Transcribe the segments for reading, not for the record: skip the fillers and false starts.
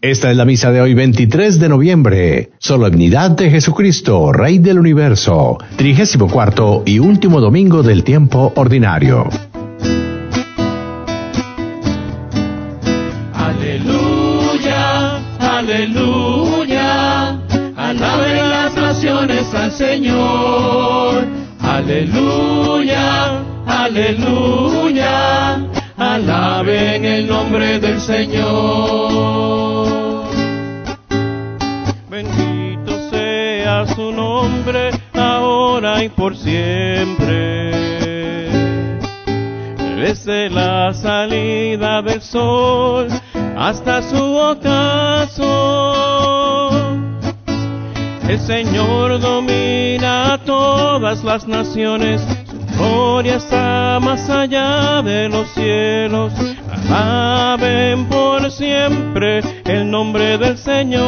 Esta es la misa de hoy, 23 de noviembre. Solemnidad de Jesucristo, Rey del Universo. 34º y último domingo del tiempo ordinario. Aleluya, aleluya. Alaben las naciones al Señor. Aleluya, aleluya. Alaben el nombre del Señor. Bendito sea su nombre, ahora y por siempre. Desde la salida del sol hasta su ocaso. El Señor domina a todas las naciones. Gloria está más allá de los cielos. Alaben por siempre el nombre del Señor.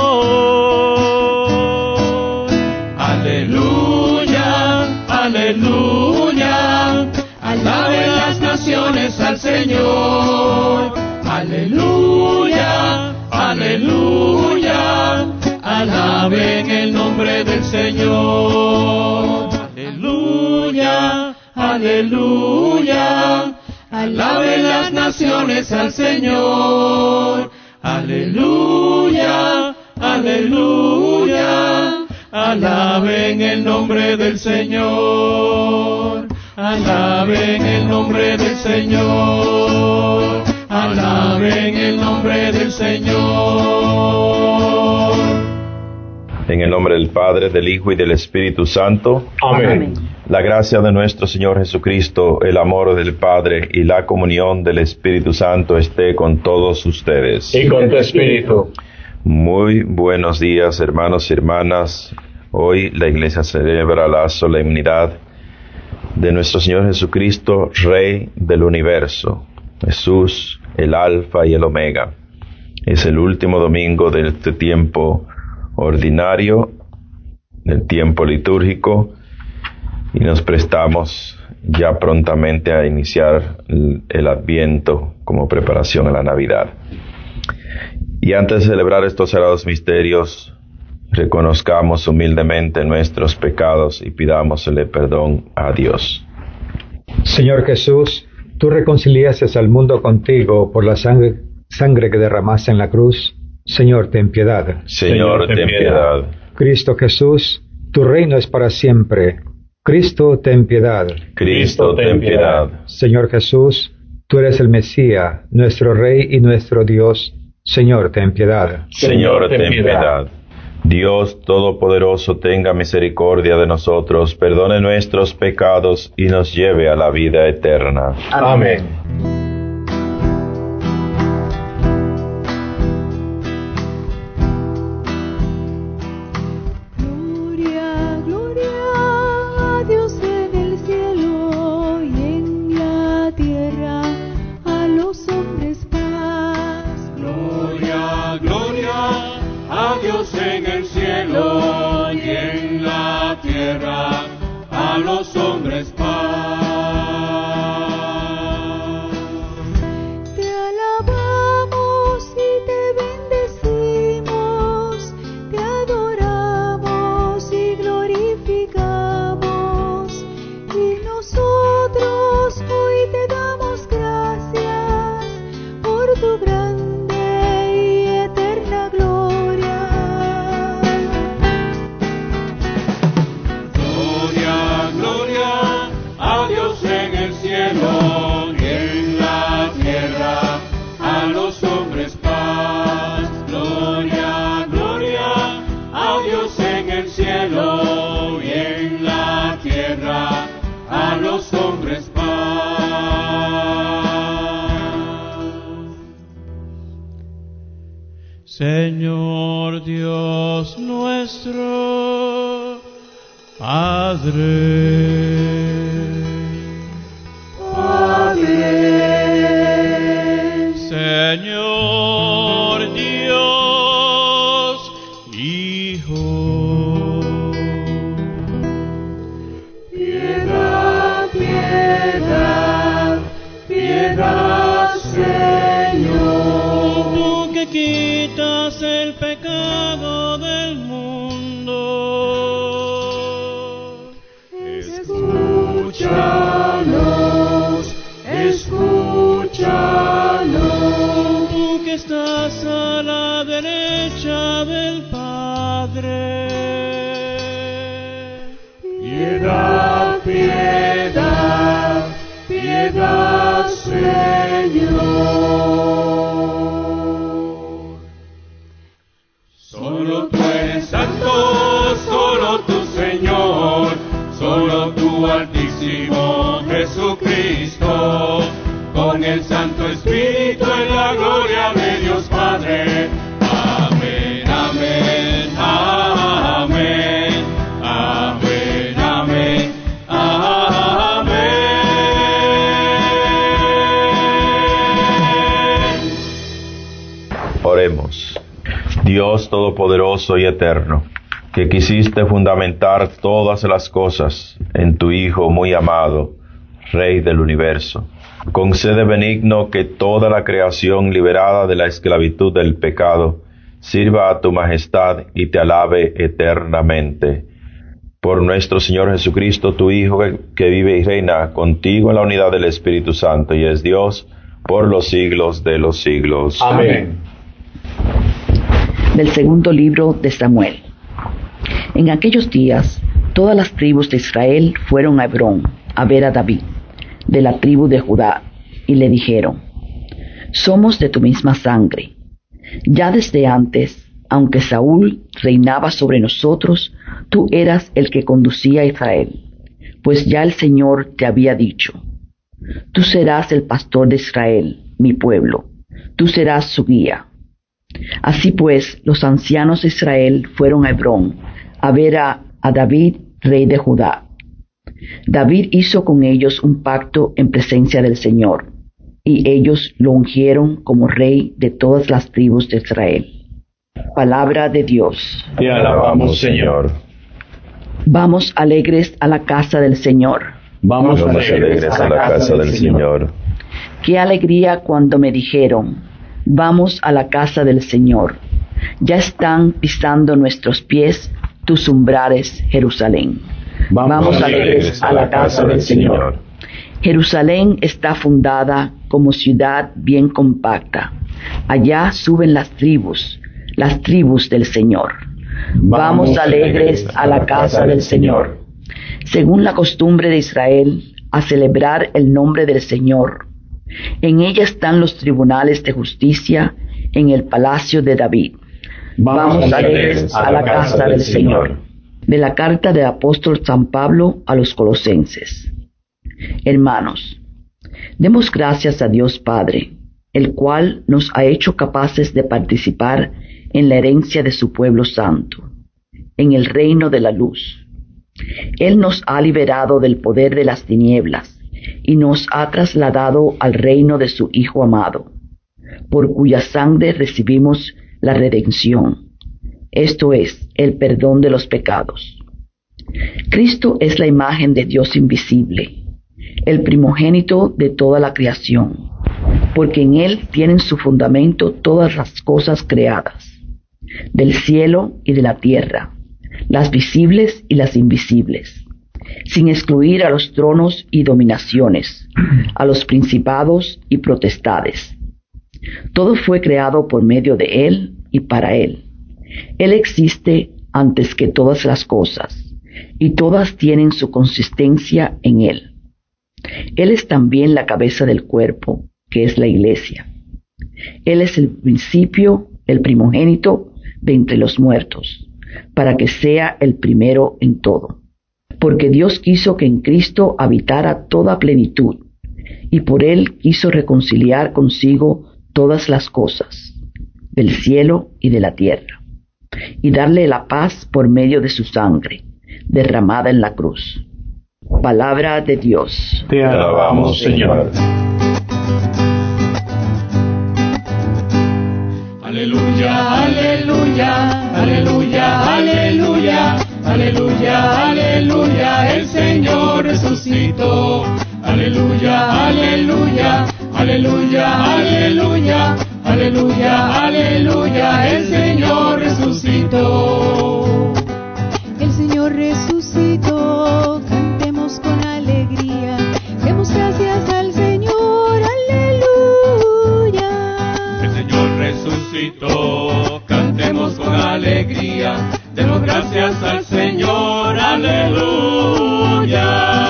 Aleluya, aleluya. Alaben las naciones al Señor. Aleluya, aleluya. Alaben el nombre del Señor. Aleluya, aleluya. Alaben las naciones al Señor. Aleluya, aleluya. Alaben el nombre del Señor. Alaben el nombre del Señor. Alaben el nombre del Señor. En el nombre del Padre, del Hijo y del Espíritu Santo. Amén. La gracia de nuestro Señor Jesucristo, el amor del Padre y la comunión del Espíritu Santo esté con todos ustedes. Y con tu espíritu. Muy buenos días, hermanos y hermanas. Hoy la Iglesia celebra la solemnidad de nuestro Señor Jesucristo, Rey del Universo. Jesús, el Alfa y el Omega. Es el último domingo de este tiempo ordinario, del tiempo litúrgico, y nos prestamos ya prontamente a iniciar el Adviento como preparación a la Navidad. Y antes de celebrar estos sagrados misterios, reconozcamos humildemente nuestros pecados y pidámosle perdón a Dios. Señor Jesús, tú reconciliaste al mundo contigo por la sangre que derramaste en la cruz. Señor, ten piedad. Señor, ten piedad. Cristo Jesús, tu reino es para siempre. Cristo, ten piedad. Cristo, ten piedad. Señor Jesús, tú eres el Mesías, nuestro Rey y nuestro Dios. Señor, ten piedad. Señor, ten piedad. Dios Todopoderoso, tenga misericordia de nosotros, perdone nuestros pecados y nos lleve a la vida eterna. Amén. A los hombres paz. Te alabamos y te bendecimos, te adoramos y glorificamos, y nosotros hoy te damos gracias por tu grande y eterna gloria. Gloria a Dios en el cielo y en la tierra, a los hombres paz. Gloria, gloria a Dios en el cielo y en la tierra, a los hombres paz. Señor Dios nuestro, Padre. Señor Dios, Hijo. Piedad, piedad, piedad, Señor. Tú que quitas quitas el pecado del mundo. Escúchanos, escúchanos. Tú que estás a la derecha del Padre. Piedad, piedad, piedad, Señor. Solo tú eres santo, solo tú, Señor, solo tú, Altísimo Jesucristo, con el Santo Espíritu en la gloria de Dios Padre. Amén, amén, amén, amén, amén, amén. Oremos. Dios Todopoderoso y Eterno, que quisiste fundamentar todas las cosas en tu Hijo muy amado, Rey del universo, concede benigno que toda la creación liberada de la esclavitud del pecado sirva a tu majestad y te alabe eternamente. Por nuestro Señor Jesucristo, tu Hijo, que vive y reina contigo en la unidad del Espíritu Santo y es Dios por los siglos de los siglos. Amén. Del segundo libro de Samuel. En aquellos días, todas las tribus de Israel fueron a Hebrón a ver a David, de la tribu de Judá, y le dijeron: somos de tu misma sangre. Ya desde antes, aunque Saúl reinaba sobre nosotros, tú eras el que conducía a Israel, pues ya el Señor te había dicho: tú serás el pastor de Israel, mi pueblo, tú serás su guía. Así pues, los ancianos de Israel fueron a Hebrón a ver a David, rey de Judá. David hizo con ellos un pacto en presencia del Señor, y ellos lo ungieron como rey de todas las tribus de Israel. Palabra de Dios. Te alabamos, Señor. Vamos alegres a la casa del Señor. Vamos alegres a la casa del Señor. Qué alegría cuando me dijeron: vamos a la casa del Señor. Ya están pisando nuestros pies tus umbrales, Jerusalén. Vamos alegres a la casa del Señor. Jerusalén está fundada como ciudad bien compacta. Allá suben las tribus del Señor. Vamos alegres a la casa del Señor. Según la costumbre de Israel, a celebrar el nombre del Señor. En ella están los tribunales de justicia en el palacio de David. Vamos alegres a la casa del Señor. De la carta del apóstol San Pablo a los Colosenses. Hermanos, demos gracias a Dios Padre, el cual nos ha hecho capaces de participar en la herencia de su pueblo santo, en el reino de la luz. Él nos ha liberado del poder de las tinieblas y nos ha trasladado al reino de su Hijo amado, por cuya sangre recibimos la redención, esto es, el perdón de los pecados. Cristo es la imagen de Dios invisible, el primogénito de toda la creación, porque en Él tienen su fundamento todas las cosas creadas, del cielo y de la tierra, las visibles y las invisibles, sin excluir a los tronos y dominaciones, a los principados y potestades. Todo fue creado por medio de Él y para Él. Él existe antes que todas las cosas, y todas tienen su consistencia en Él. Él es también la cabeza del cuerpo, que es la Iglesia. Él es el principio, el primogénito de entre los muertos, para que sea el primero en todo. Porque Dios quiso que en Cristo habitara toda plenitud, y por Él quiso reconciliar consigo todas las cosas, del cielo y de la tierra, y darle la paz por medio de su sangre, derramada en la cruz. Palabra de Dios. Te alabamos, Señor. Aleluya, aleluya, aleluya, aleluya, aleluya, aleluya, el Señor resucitó. Aleluya, aleluya, aleluya, aleluya, aleluya, aleluya, el Señor resucitó. El Señor resucitó, cantemos con alegría, demos gracias al Señor, aleluya. El Señor resucitó, cantemos con alegría, demos gracias al Señor, aleluya.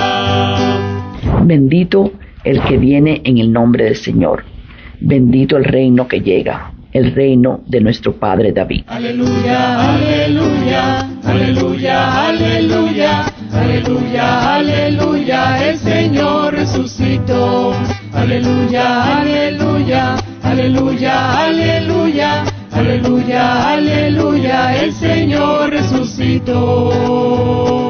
Bendito el que viene en el nombre del Señor. Bendito el reino que llega, el reino de nuestro Padre David. Aleluya, aleluya, aleluya, aleluya, aleluya, aleluya, el Señor resucitó. Aleluya, aleluya, aleluya, aleluya, aleluya, aleluya, el Señor resucitó.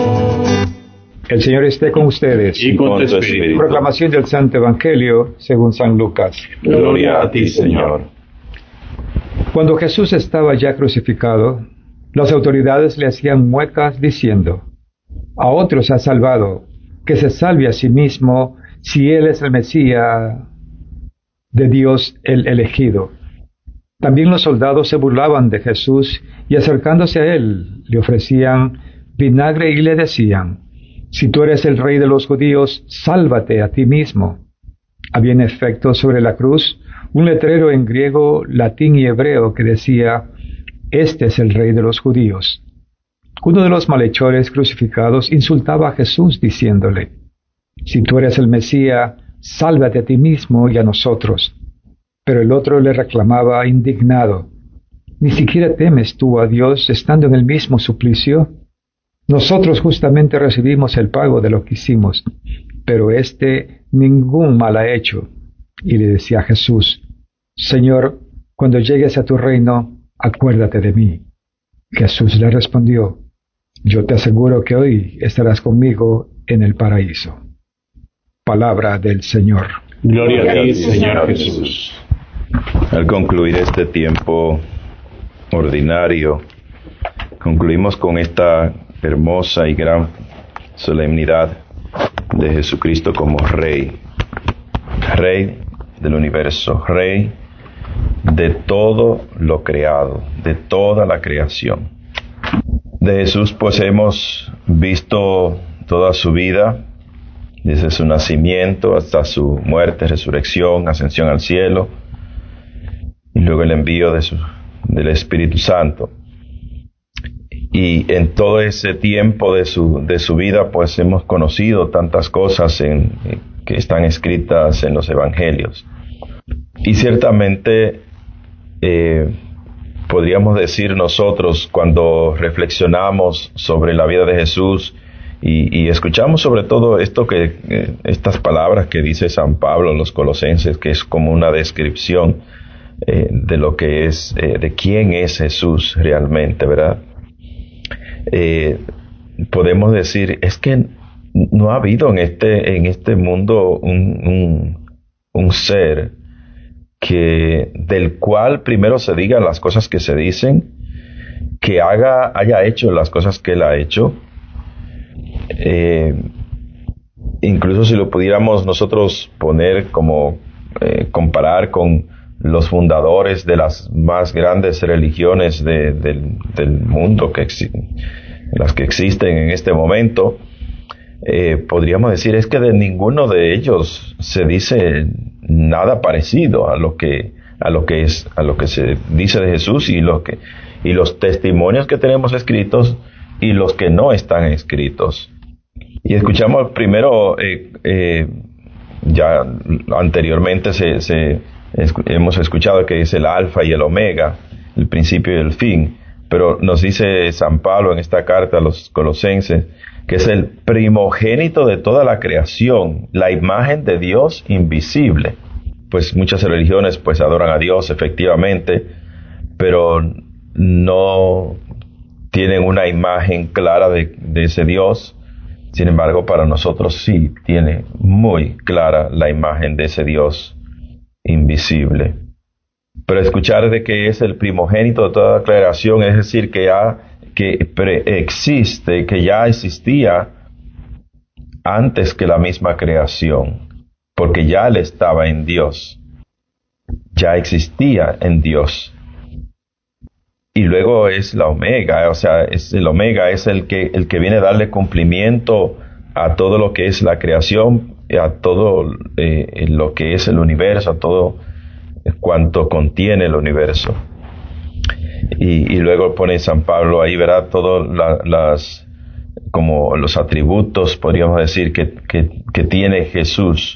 El Señor esté con ustedes. Y con tu espíritu. Proclamación del Santo Evangelio según San Lucas. Gloria a ti, Señor. Cuando Jesús estaba ya crucificado, las autoridades le hacían muecas diciendo: a otros ha salvado, que se salve a sí mismo si él es el Mesías de Dios, el elegido. También los soldados se burlaban de Jesús y acercándose a él le ofrecían vinagre y le decían: si tú eres el rey de los judíos, sálvate a ti mismo. Había en efecto sobre la cruz un letrero en griego, latín y hebreo que decía: este es el rey de los judíos. Uno de los malhechores crucificados insultaba a Jesús diciéndole: si tú eres el Mesías, sálvate a ti mismo y a nosotros. Pero el otro le reclamaba indignado: ¿ni siquiera temes tú a Dios estando en el mismo suplicio? Nosotros justamente recibimos el pago de lo que hicimos, pero éste ningún mal ha hecho. Y le decía a Jesús: Señor, cuando llegues a tu reino, acuérdate de mí. Jesús le respondió: yo te aseguro que hoy estarás conmigo en el paraíso. Palabra del Señor. Gloria a ti, Señor Jesús. Al concluir este tiempo ordinario, concluimos con esta hermosa y gran solemnidad de Jesucristo como Rey, Rey del universo, Rey de todo lo creado, de toda la creación. De Jesús pues hemos visto toda su vida, desde su nacimiento hasta su muerte, resurrección, ascensión al cielo, y luego el envío del Espíritu Santo. Y en todo ese tiempo de su vida, pues hemos conocido tantas cosas que están escritas en los Evangelios. Y ciertamente podríamos decir nosotros, cuando reflexionamos sobre la vida de Jesús y escuchamos sobre todo estas palabras que dice San Pablo en los Colosenses, que es como una descripción de lo que es, de quién es Jesús realmente, ¿verdad? Podemos decir, es que no ha habido en este mundo un ser del cual primero se digan las cosas que se dicen, que haya hecho las cosas que él ha hecho. Incluso si lo pudiéramos nosotros poner comparar con los fundadores de las más grandes religiones del mundo, las que existen en este momento, podríamos decir es que de ninguno de ellos se dice nada parecido a lo que se dice de Jesús y los testimonios que tenemos escritos y los que no están escritos. Y escuchamos primero, ya anteriormente hemos escuchado que es el alfa y el omega, el principio y el fin, pero nos dice San Pablo en esta carta a los Colosenses que es el primogénito de toda la creación, la imagen de Dios invisible. Pues muchas religiones pues adoran a Dios efectivamente, pero no tienen una imagen clara de ese Dios. Sin embargo, para nosotros sí tiene muy clara la imagen de ese Dios invisible. Pero escuchar de que es el primogénito de toda la creación, es decir, que preexiste, que ya existía antes que la misma creación, porque ya él estaba en Dios. ya existía en Dios. Y luego es la Omega, o sea, el Omega es el que viene a darle cumplimiento a todo lo que es la creación, a todo lo que es el universo, a todo cuanto contiene el universo. Y luego pone San Pablo ahí, ¿verdad? Todos como los atributos, podríamos decir, que tiene Jesús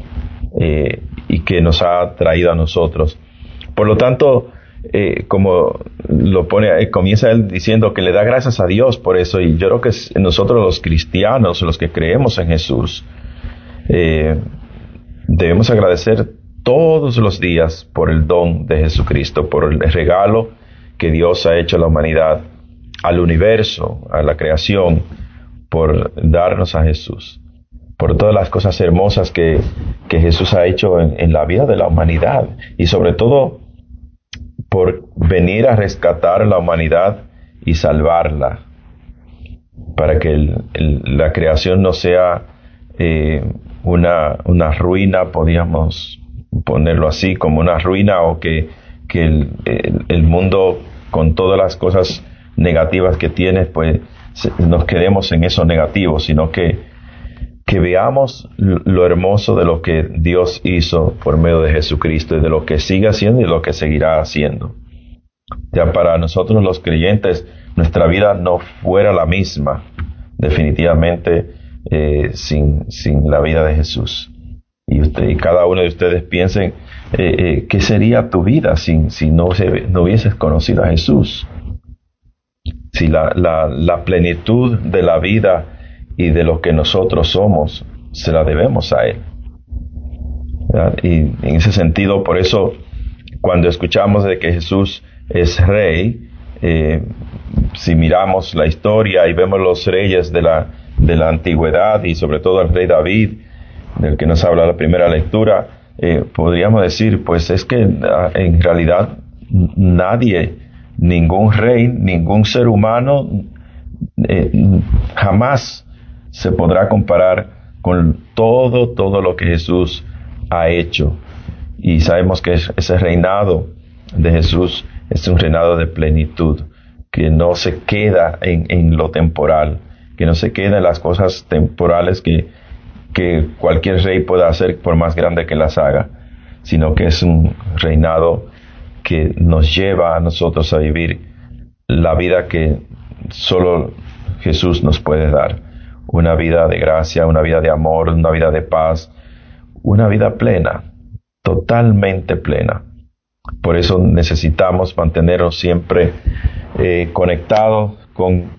y que nos ha traído a nosotros. Por lo tanto, como lo pone, comienza él diciendo que le da gracias a Dios por eso, y yo creo que nosotros los cristianos, los que creemos en Jesús, debemos agradecer todos los días por el don de Jesucristo, por el regalo que Dios ha hecho a la humanidad, al universo, a la creación, por darnos a Jesús, por todas las cosas hermosas que Jesús ha hecho en la vida de la humanidad, y sobre todo por venir a rescatar a la humanidad y salvarla, para que la creación no sea una ruina, podríamos ponerlo así, como una ruina, o que el mundo, con todas las cosas negativas que tiene, pues nos quedemos en eso negativo, sino que veamos lo hermoso de lo que Dios hizo por medio de Jesucristo, y de lo que sigue haciendo y lo que seguirá haciendo. Ya para nosotros los creyentes, nuestra vida no fuera la misma, definitivamente, sin la vida de Jesús. Y cada uno de ustedes piensen, ¿qué sería tu vida si no hubieses conocido a Jesús? Si la plenitud de la vida y de lo que nosotros somos, se la debemos a Él, ¿verdad? Y en ese sentido, por eso, cuando escuchamos de que Jesús es Rey, si miramos la historia y vemos los reyes de la antigüedad, y sobre todo el rey David, del que nos habla la primera lectura, podríamos decir, pues es que en realidad ningún rey, ningún ser humano jamás se podrá comparar con todo lo que Jesús ha hecho. Y sabemos que ese reinado de Jesús es un reinado de plenitud, que no se queda en lo temporal, que no se queda en las cosas temporales que cualquier rey pueda hacer, por más grande que las haga, sino que es un reinado que nos lleva a nosotros a vivir la vida que solo Jesús nos puede dar. Una vida de gracia, una vida de amor, una vida de paz, una vida plena, totalmente plena. Por eso necesitamos mantenernos siempre conectados con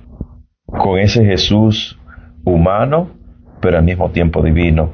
ese Jesús humano, pero al mismo tiempo divino.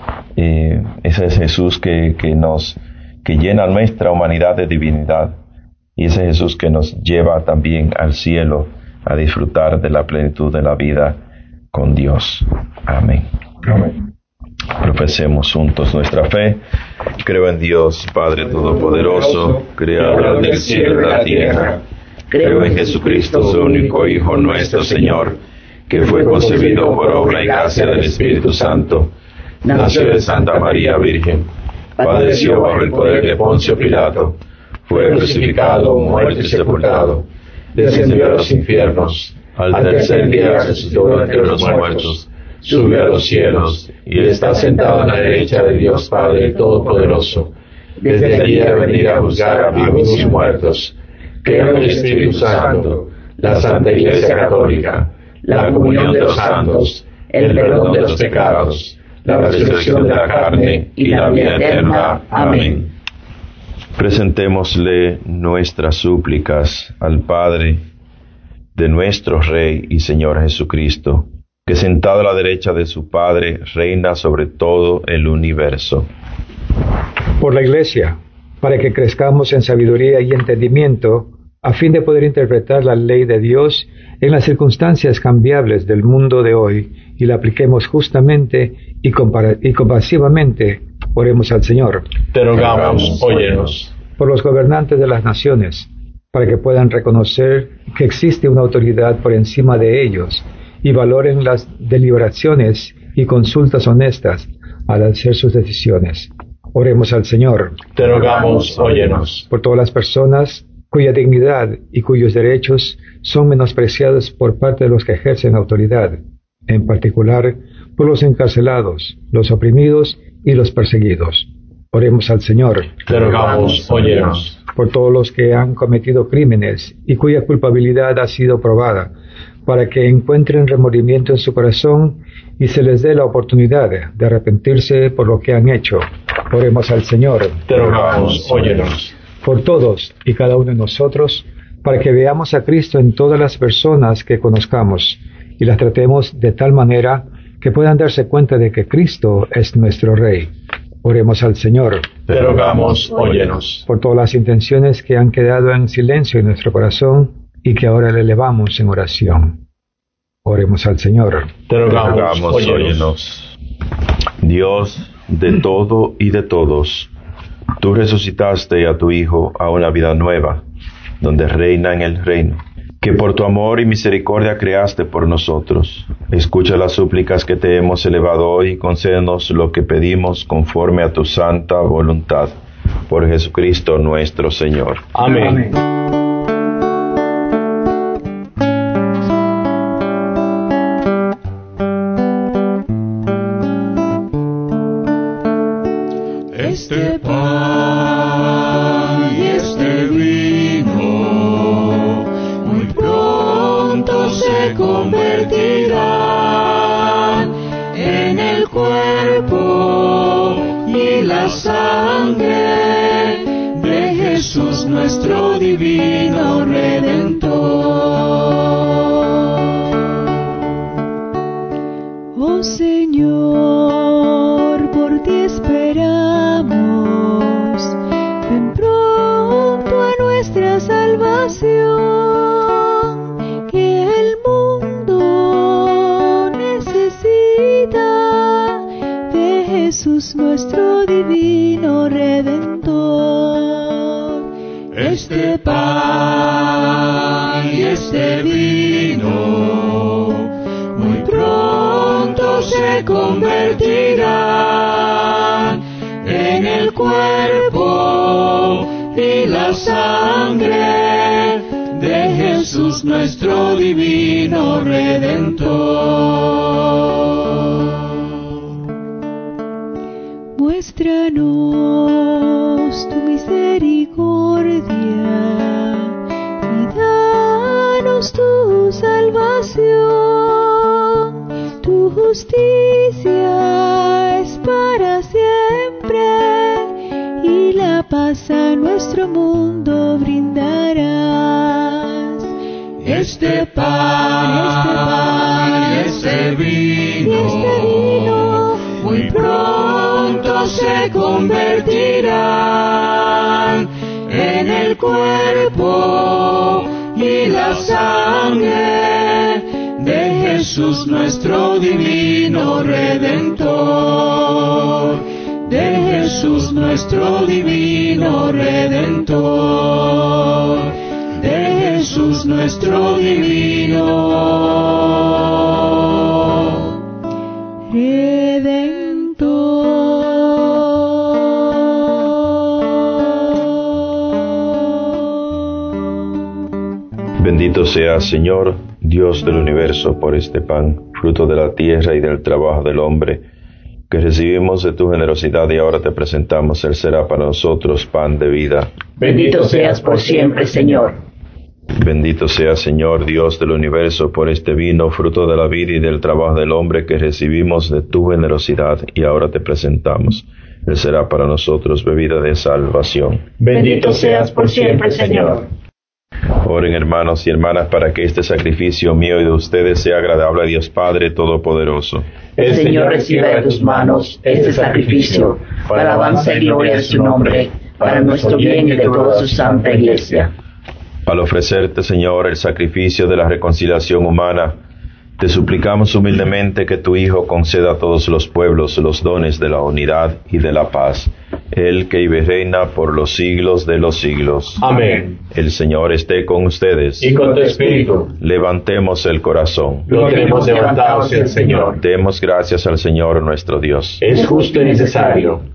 Ese es Jesús que llena nuestra humanidad de divinidad, y ese Jesús que nos lleva también al cielo a disfrutar de la plenitud de la vida con Dios. Amén. Amén. Profesemos juntos nuestra fe. Creo en Dios, Padre Todopoderoso, Creador del cielo y de la tierra. Creo en Jesucristo, su único Hijo, nuestro Señor, que fue concebido por obra y gracia del Espíritu Santo. Nació de Santa María Virgen. Padeció bajo el poder de Poncio Pilato. Fue crucificado, muerto y sepultado. Descendió a los infiernos. Al tercer día resucitó entre los muertos. Subió a los cielos y está sentado a la derecha de Dios Padre Todopoderoso. Desde allí a venir a juzgar a vivos y muertos. Creo en el Espíritu Santo, la Santa Iglesia Católica, la comunión de los santos, el perdón de los pecados, la resurrección de la carne y la vida eterna. Amén. Presentémosle nuestras súplicas al Padre de nuestro Rey y Señor Jesucristo, que sentado a la derecha de su Padre reina sobre todo el universo. Por la Iglesia, para que crezcamos en sabiduría y entendimiento, a fin de poder interpretar la ley de Dios en las circunstancias cambiables del mundo de hoy, y la apliquemos justamente y compasivamente. Oremos al Señor. Te rogamos, óyenos. Por los gobernantes de las naciones, para que puedan reconocer que existe una autoridad por encima de ellos y valoren las deliberaciones y consultas honestas al hacer sus decisiones. Oremos al Señor. Te rogamos, óyenos. Por todas las personas cuya dignidad y cuyos derechos son menospreciados por parte de los que ejercen autoridad, en particular por los encarcelados, los oprimidos y los perseguidos. Oremos al Señor. Te rogamos, óyenos. Por todos los que han cometido crímenes y cuya culpabilidad ha sido probada, para que encuentren remordimiento en su corazón y se les dé la oportunidad de arrepentirse por lo que han hecho. Oremos al Señor. Te rogamos, óyenos. Por todos y cada uno de nosotros, para que veamos a Cristo en todas las personas que conozcamos y las tratemos de tal manera que puedan darse cuenta de que Cristo es nuestro Rey. Oremos al Señor. Te rogamos, óyenos. Por todas las intenciones que han quedado en silencio en nuestro corazón y que ahora le elevamos en oración. Oremos al Señor. Te rogamos, óyenos. óyenos. Dios de todo y de todos, tú resucitaste a tu Hijo a una vida nueva, donde reina en el reino, que por tu amor y misericordia creaste por nosotros. Escucha las súplicas que te hemos elevado hoy y concédenos lo que pedimos conforme a tu santa voluntad. Por Jesucristo nuestro Señor. Amén. Este pan y este vino muy pronto se convertirán en el cuerpo y la sangre de Jesús nuestro divino Redentor. Oh Señor, por ti esperamos, ven pronto a nuestra salvación, que el mundo necesita de Jesús nuestro divino Redentor. Este pan y este vino muy pronto se convertirán en el cuerpo y la sangre de Jesús nuestro divino Redentor. Muéstranos tu misericordia y danos tu salvación. Tu justicia es para siempre y la paz a nuestro mundo brindarás. Este pan y este vino muy pronto se convertirán en el cuerpo y la sangre de Jesús nuestro divino Redentor. De Jesús nuestro divino Redentor. De Jesús nuestro divino Redentor. Bendito seas, Señor, Dios del universo, por este pan, fruto de la tierra y del trabajo del hombre, que recibimos de tu generosidad y ahora te presentamos. Él será para nosotros pan de vida. Bendito seas por siempre, Señor. Bendito seas, Señor, Dios del universo, por este vino, fruto de la vida y del trabajo del hombre, que recibimos de tu generosidad y ahora te presentamos. Él será para nosotros bebida de salvación. Bendito seas por siempre, Señor. Oren, hermanos y hermanas, para que este sacrificio mío y de ustedes sea agradable a Dios Padre Todopoderoso. El Señor reciba de tus manos este sacrificio, para alabanza y gloria de su nombre, para nuestro bien y de toda su santa Iglesia. Al ofrecerte, Señor, el sacrificio de la reconciliación humana, te suplicamos humildemente que tu Hijo conceda a todos los pueblos los dones de la unidad y de la paz. Él que vive y reina por los siglos de los siglos. Amén. El Señor esté con ustedes. Y con tu espíritu. Levantemos el corazón. Lo tenemos levantado hacia el Señor. Demos gracias al Señor nuestro Dios. Es justo y necesario.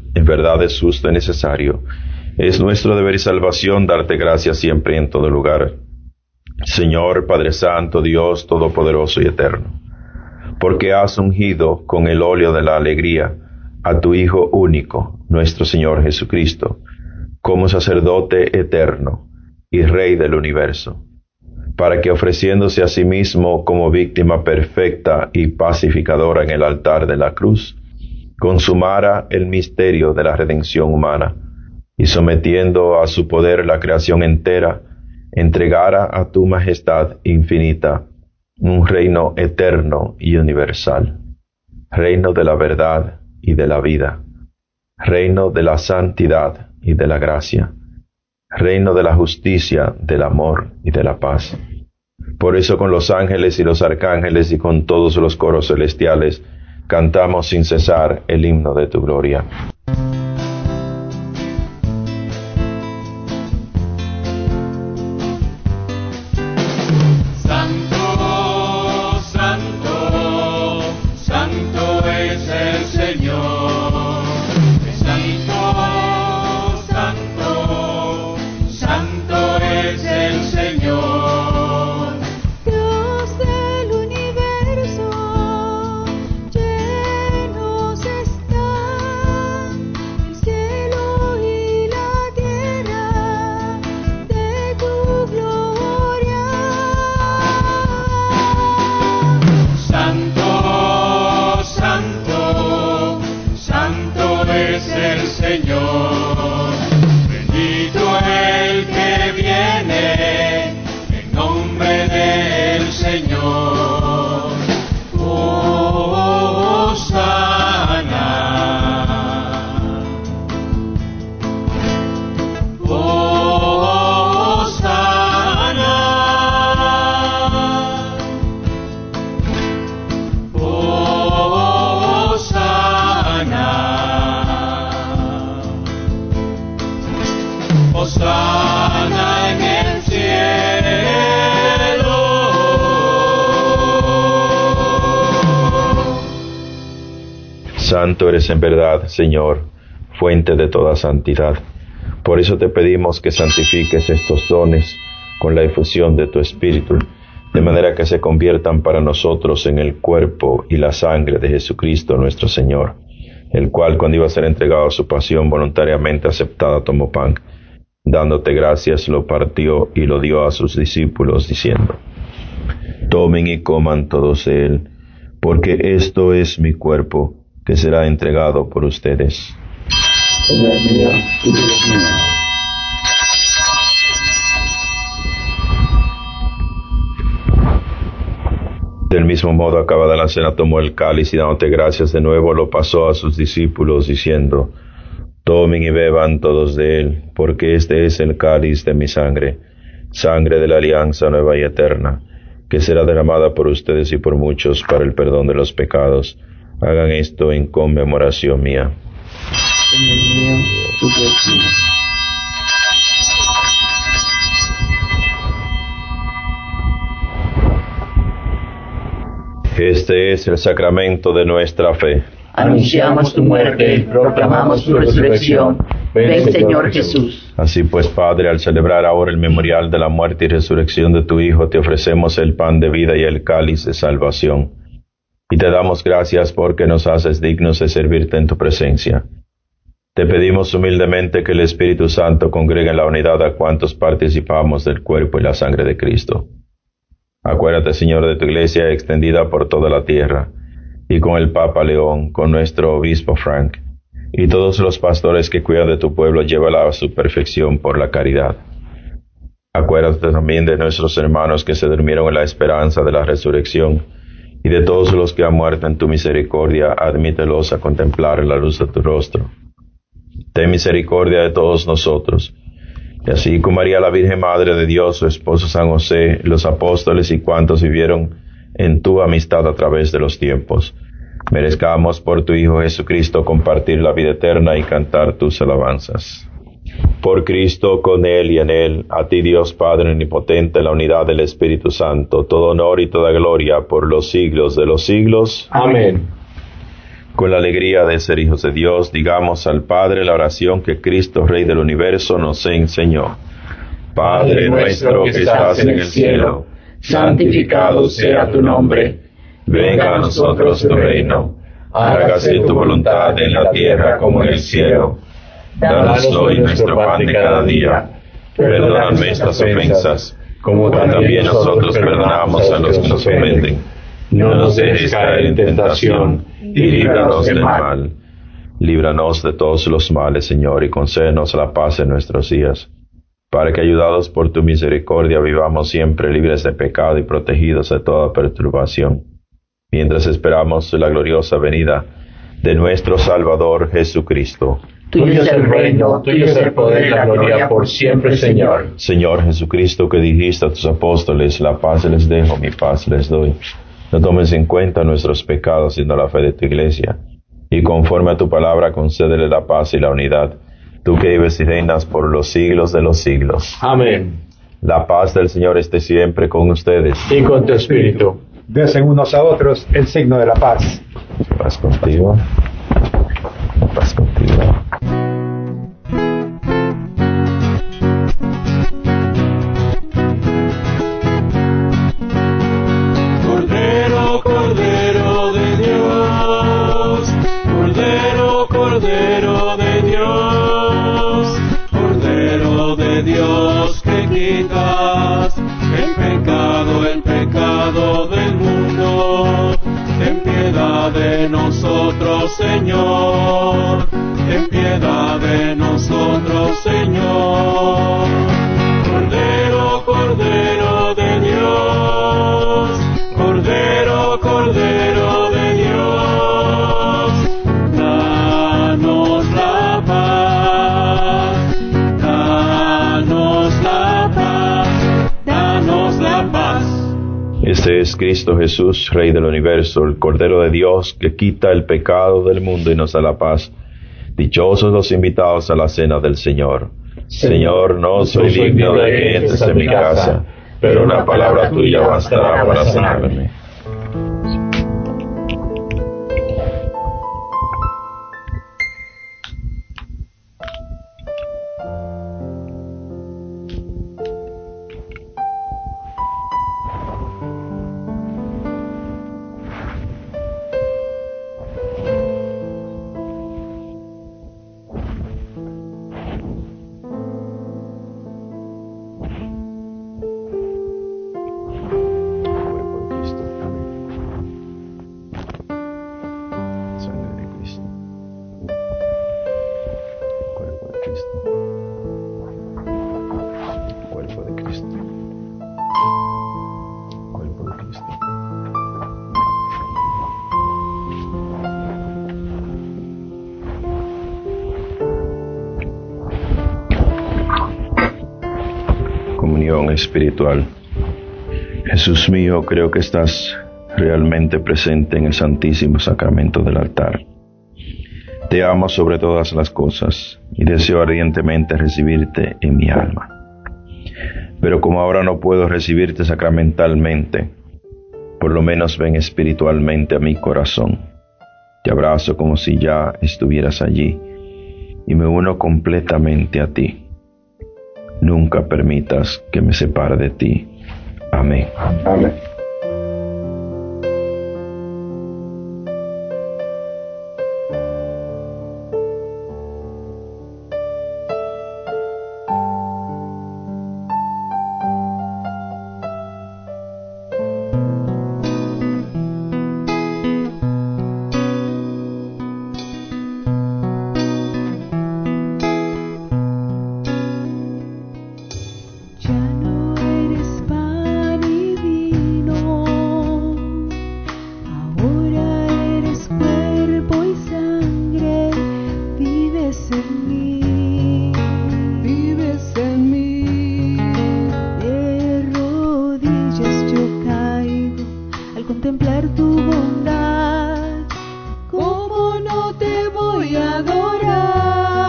En verdad es justo y necesario. Es nuestro deber y salvación darte gracias siempre y en todo lugar. Señor, Padre Santo, Dios Todopoderoso y Eterno, porque has ungido con el óleo de la alegría a tu Hijo único, nuestro Señor Jesucristo, como sacerdote eterno y Rey del universo, para que ofreciéndose a sí mismo como víctima perfecta y pacificadora en el altar de la cruz, consumara el misterio de la redención humana, y sometiendo a su poder la creación entera, entregara a tu majestad infinita un reino eterno y universal, reino de la verdad y de la vida, reino de la santidad y de la gracia, reino de la justicia, del amor y de la paz. Por eso con los ángeles y los arcángeles y con todos los coros celestiales cantamos sin cesar el himno de tu gloria. Santo eres en verdad, Señor, fuente de toda santidad. Por eso te pedimos que santifiques estos dones con la efusión de tu Espíritu, de manera que se conviertan para nosotros en el cuerpo y la sangre de Jesucristo nuestro Señor, el cual, cuando iba a ser entregado a su pasión voluntariamente aceptada, tomó pan. Dándote gracias, lo partió y lo dio a sus discípulos, diciendo: Tomen y coman todos de él, porque esto es mi cuerpo, que será entregado por ustedes. Señor mío y Dios mío. Del mismo modo, acabada la cena, tomó el cáliz y dándote gracias de nuevo, lo pasó a sus discípulos, diciendo: Tomen y beban todos de él, porque este es el cáliz de mi sangre, sangre de la alianza nueva y eterna, que será derramada por ustedes y por muchos para el perdón de los pecados. Hagan esto en conmemoración mía. Señor mío y Dios mío. Este es el sacramento de nuestra fe. Anunciamos tu muerte y proclamamos tu resurrección. Ven, Señor Jesús. Así pues, Padre, al celebrar ahora el memorial de la muerte y resurrección de tu Hijo, te ofrecemos el pan de vida y el cáliz de salvación. Y te damos gracias porque nos haces dignos de servirte en tu presencia. Te pedimos humildemente que el Espíritu Santo congregue en la unidad a cuantos participamos del cuerpo y la sangre de Cristo. Acuérdate, Señor, de tu Iglesia extendida por toda la tierra, y con el Papa León, con nuestro Obispo Frank, y todos los pastores que cuidan de tu pueblo, llévala a su perfección por la caridad. Acuérdate también de nuestros hermanos que se durmieron en la esperanza de la resurrección, y de todos los que han muerto en tu misericordia, admítelos a contemplar la luz de tu rostro. Ten misericordia de todos nosotros, y así como María la Virgen Madre de Dios, su esposo San José, los apóstoles y cuantos vivieron en tu amistad a través de los tiempos, merezcamos por tu Hijo Jesucristo compartir la vida eterna y cantar tus alabanzas. Por Cristo, con Él y en Él, a ti Dios Padre omnipotente, en la unidad del Espíritu Santo, todo honor y toda gloria por los siglos de los siglos. Amén. Con la alegría de ser hijos de Dios, digamos al Padre la oración que Cristo, Rey del Universo, nos enseñó. Padre nuestro que estás en el cielo, santificado sea tu nombre. Venga a nosotros tu reino. Hágase tu voluntad en la tierra como en el cielo. Danos hoy nuestro pan de cada día. Perdona nuestras ofensas, como también nosotros perdonamos a los que nos ofenden. No nos dejes caer en tentación, y líbranos del mal. Líbranos de todos los males, Señor, y concédenos la paz en nuestros días, para que, ayudados por tu misericordia, vivamos siempre libres de pecado y protegidos de toda perturbación, mientras esperamos la gloriosa venida de nuestro Salvador Jesucristo. Tuyo es el reino, tuyo es el poder y la gloria por siempre, Señor. Señor Jesucristo, que dijiste a tus apóstoles, la paz les dejo, mi paz les doy. No tomes en cuenta nuestros pecados, sino la fe de tu iglesia, y conforme a tu palabra concédele la paz y la unidad, tú que vives y reinas por los siglos de los siglos. Amén. La paz del Señor esté siempre con ustedes. Y con tu espíritu. Desen unos a otros el signo de la paz. Paz contigo. Paz contigo. Cordero, Cordero de Dios, Cordero, Cordero de Dios, Cordero de Dios que quitas el pecado del mundo. Ten piedad de nosotros, Señor, ten piedad de nosotros, Señor. Cordero, Cordero de Dios, Cordero, Cordero de Dios, danos la paz, danos la paz, danos la paz. Este es Cristo Jesús, Rey del Universo, el Cordero de Dios, que quita el pecado del mundo y nos da la paz. Dichosos los invitados a la cena del Señor. Señor, no soy digno de que entres en mi casa, pero una palabra tuya bastará para sanarme. Comunión espiritual. Jesús mío, creo que estás realmente presente en el Santísimo Sacramento del altar. Te amo sobre todas las cosas y deseo ardientemente recibirte en mi alma. Pero como ahora no puedo recibirte sacramentalmente, por lo menos ven espiritualmente a mi corazón. Te abrazo como si ya estuvieras allí y me uno completamente a ti. Nunca permitas que me separe de ti. Amén. Amén. Ya no eres pan y vino, ahora eres cuerpo y sangre, vives en mí, vives en mí. De rodillas yo caigo al contemplar tu bondad, ¿cómo no te voy a adorar?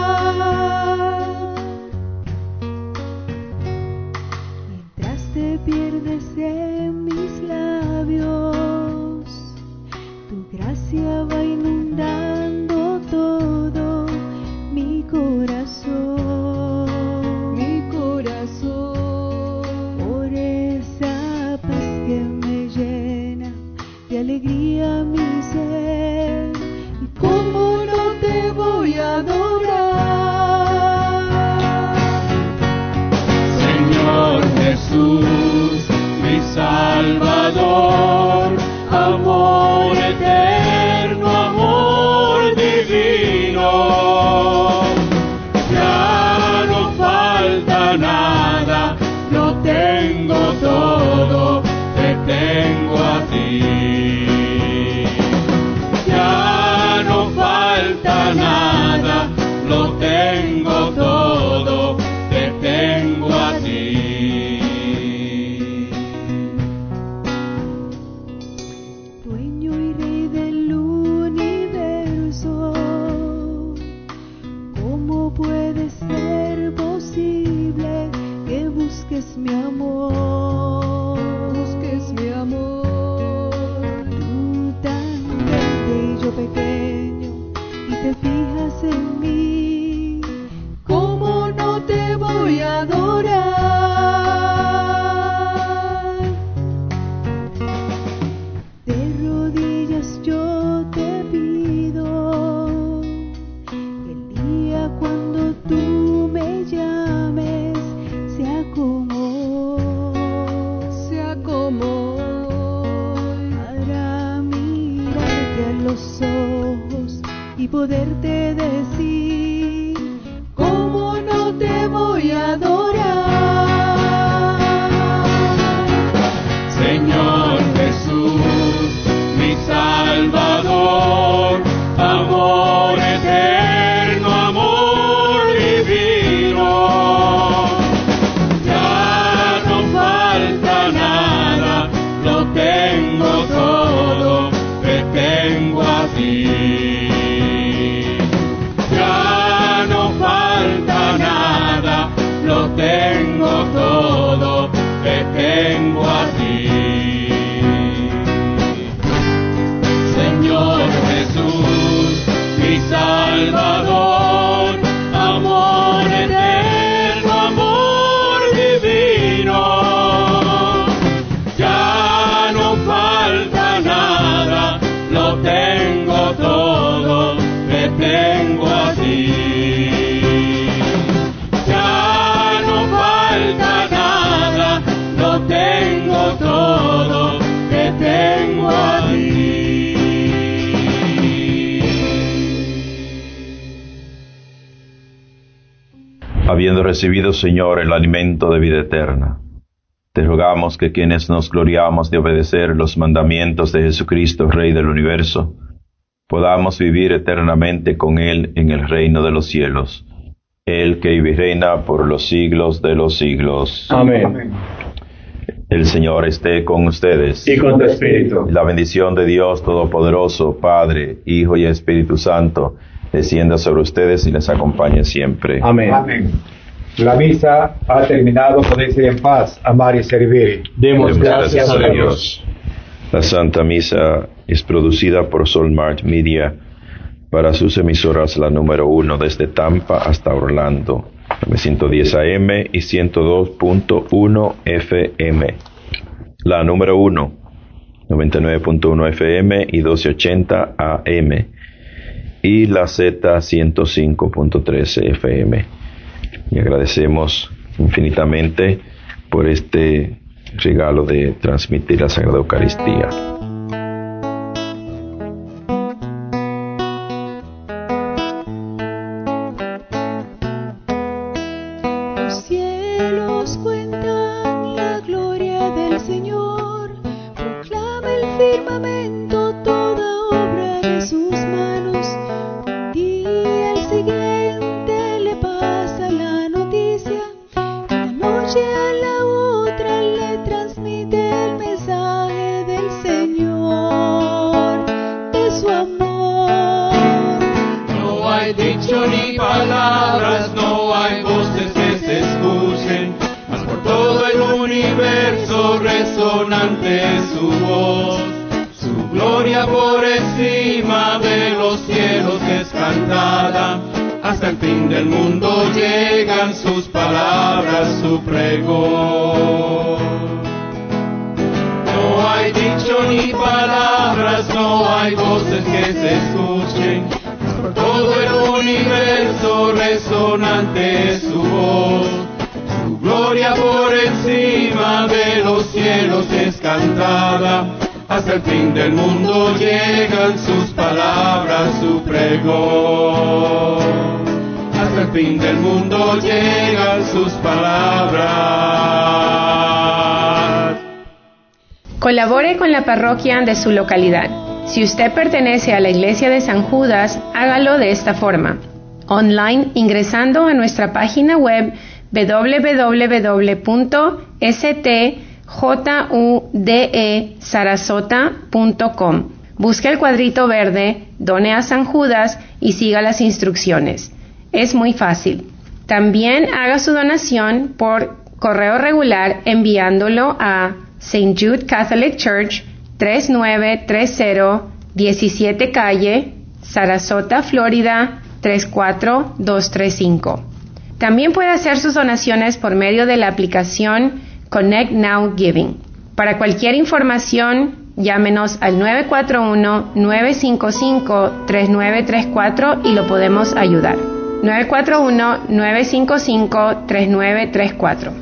Mientras te pierdes en mis labios, tu gracia va a inundar Jesús, mi Salvador, amor eterno, amor divino. Ya no falta nada, lo tengo todo, te tengo a ti. Ya no falta nada, lo tengo todo, te tengo a ti. Dueño y rey del universo, ¿cómo puede ser posible que busques mi amor? Busques mi amor. Tú tan grande y yo pequeño, y te fijas en mí. ¿Cómo no te voy a adorar? De rodillas yo te pido que el día cuando tú me llames sea como hoy, para mirarte a los ojos y poderte decir, ¿cómo no te voy a adorar? Señor Jesús, mi Salvador, amor eterno, amor divino. Ya no falta nada, lo tengo todo, te tengo a ti. Ya no falta nada, lo tengo todo, te tengo a ti. Señor Jesús, mi Salvador, amor eterno, amor divino. Ya no falta nada, lo tengo todo, te tengo a ti. Ya no falta nada, lo tengo todo, te tengo a ti. Habiendo recibido, Señor, el alimento de vida eterna, te rogamos que quienes nos gloriamos de obedecer los mandamientos de Jesucristo, Rey del universo, podamos vivir eternamente con Él en el reino de los cielos, Él que vive y reina por los siglos de los siglos. Amén. El Señor esté con ustedes. Y con tu espíritu. La bendición de Dios Todopoderoso, Padre, Hijo y Espíritu Santo, descienda sobre ustedes y les acompañe siempre. Amén. Amén. La misa ha terminado. Podéis ir en paz, amar y servir. Demos gracias a Dios. La Santa Misa es producida por Solmart Media para sus emisoras, la número 1 desde Tampa hasta Orlando, 910 AM y 102.1 FM. La número 1, 99.1 FM y 1280 AM. Y la Z 105.13 FM. Y agradecemos infinitamente por este regalo de transmitir la Sagrada Eucaristía. Los cielos cuentan la gloria del Señor, proclama el firmamento toda obra de sus manos. Un día al siguiente le pasa la noticia, y la noche a la otra le transmite el mensaje del Señor, de su amor. No hay dicho ni palabras, no hay voces que se escuchen, mas por todo el universo resonante es su voz. Su gloria por encima de los cielos es cantada, hasta el fin del mundo llegan sus palabras, su pregón. No hay dicho ni palabras, no hay voces que se escuchen, por todo el universo resonante es su voz. Su gloria por encima es cantada, hasta el fin del mundo llegan sus palabras, su pregón. Hasta el fin del mundo llegan sus palabras. Colabore con la parroquia de su localidad. Si usted pertenece a la Iglesia de San Judas, hágalo de esta forma: online, ingresando a nuestra página web www.stjudesarasota.com. Busque el cuadrito verde, done a San Judas y siga las instrucciones. Es muy fácil. También haga su donación por correo regular enviándolo a St. Jude Catholic Church, 3930 17 Calle, Sarasota, Florida, 34235. También puede hacer sus donaciones por medio de la aplicación Connect Now Giving. Para cualquier información, llámenos al 941-955-3934 y lo podemos ayudar. 941-955-3934.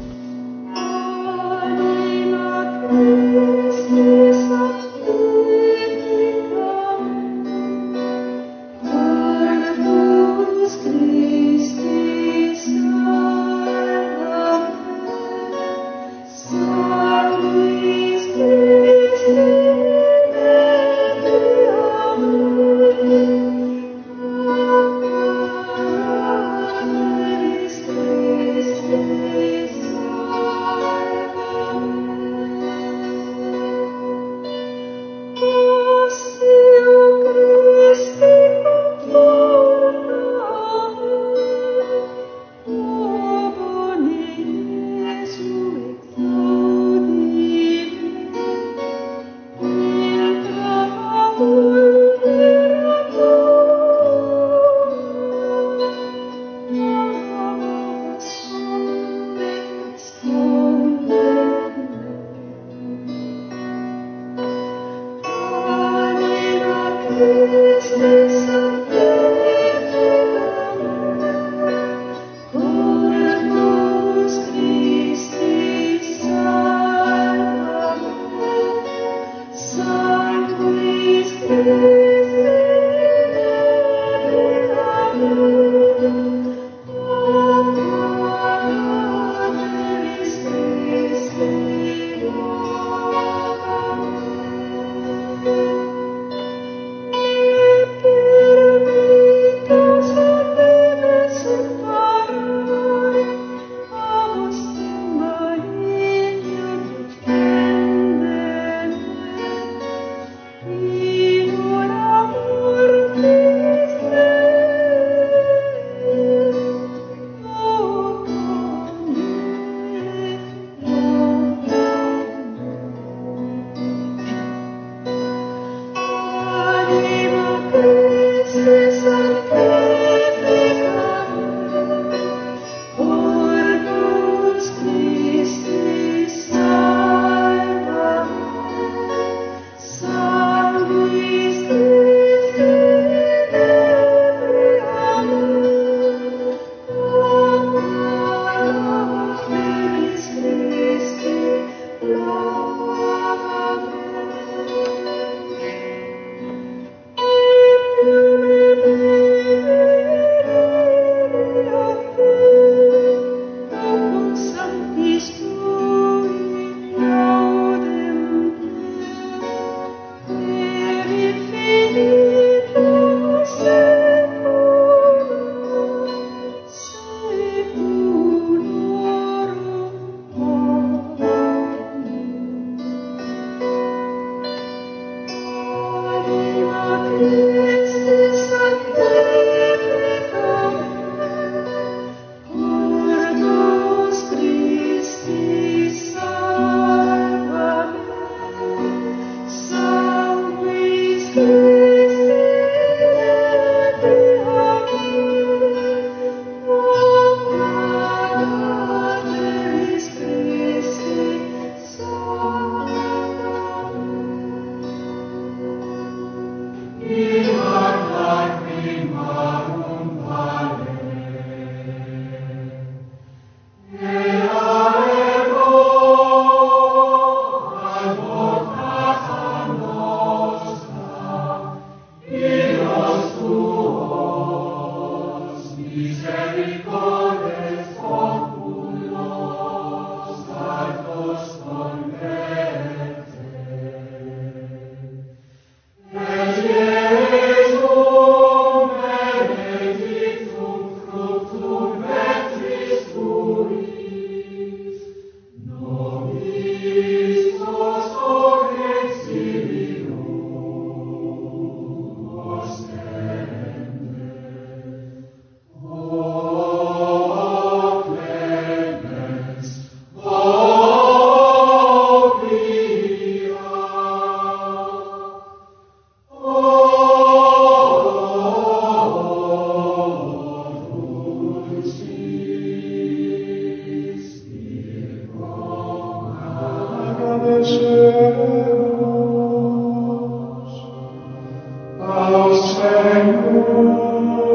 agradecemos ao Senhor.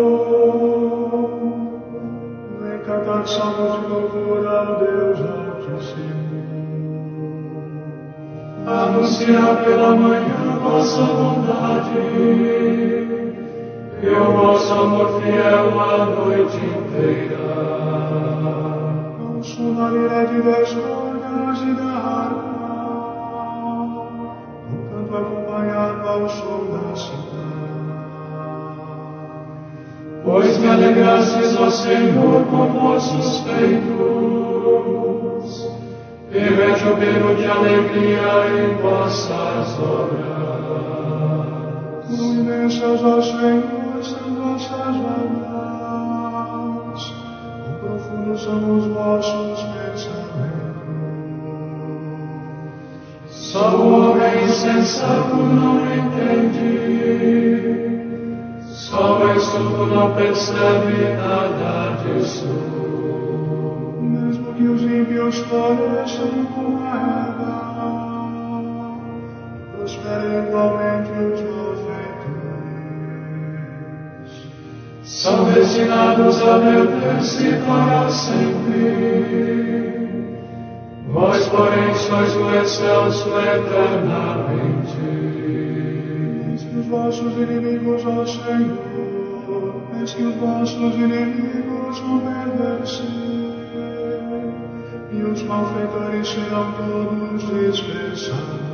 Vem cantar salmos de louvor ao Deus Altíssimo. Anunciar pela manhã vossa bondade e o vosso amor fiel a noite inteira. Ao som da lira de 10 cordas e da harpa, o canto acompanhado ao som da citada. Pois me alegrastes, ó Senhor, com vossos feitos, e rejubilo de alegria em vossas obras. Quão imensas, ó Senhor, são vossas obras, quão profundos são os vossos pensamentos. Só o homem insensato não entende, só o estulto não percebe nada disso. Mesmo que os ímpios floresçam como a erva, prosperem igualmente os malfeitores, são destinados a perder-se para sempre. Vós, porém, sois o excelso eternamente. Eis que os vossos inimigos, ó Senhor, eis que os vossos inimigos vão perder-se, e os malfeitores serão todos dispersados.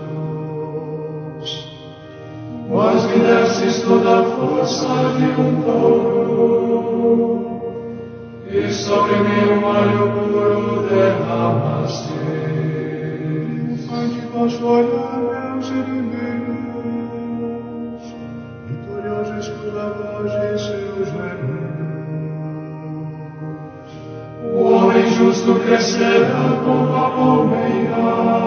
Vós me destes toda a força de um touro, e sobre mim um óleo puro derramaste. Triunfante vosso olhar, meus inimigos, vitorioso escuta a voz de seus gemidos. O homem justo crescerá como a palmeira,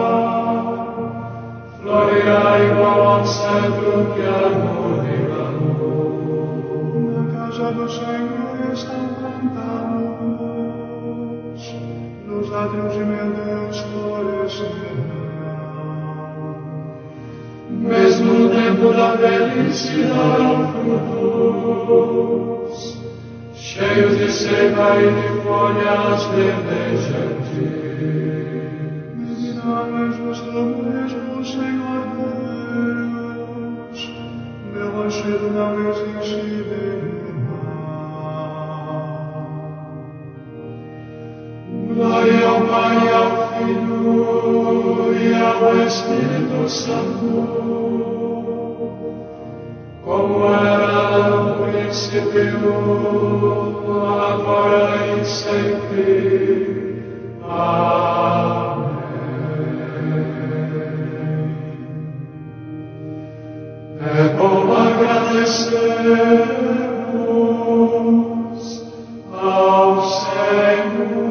florirá igual ao cedro que há no Líbano. Na casa do Senhor estão plantados, nos átrios de meu Deus florescerão. Mesmo no tempo da velhice darão frutos, cheios de seiva e de folhas verdejantes. Não é justo mesmo, Senhor Deus, meu rochedo não existe dele mal. Glória ao Pai, ao Filho e ao Espírito Santo, como era no princípio, agora e sempre. Amém. É bom agradecermos ao Senhor.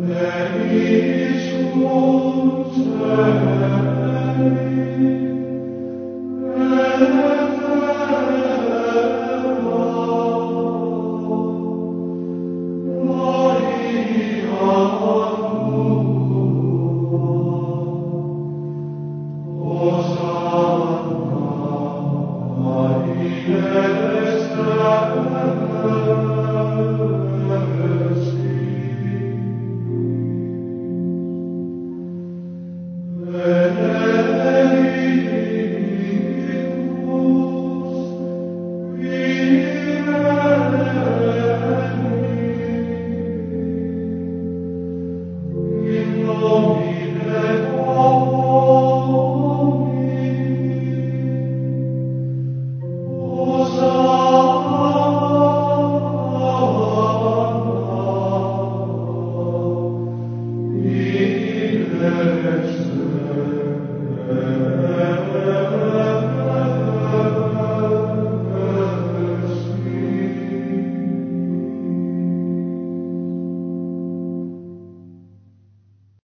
Benedictus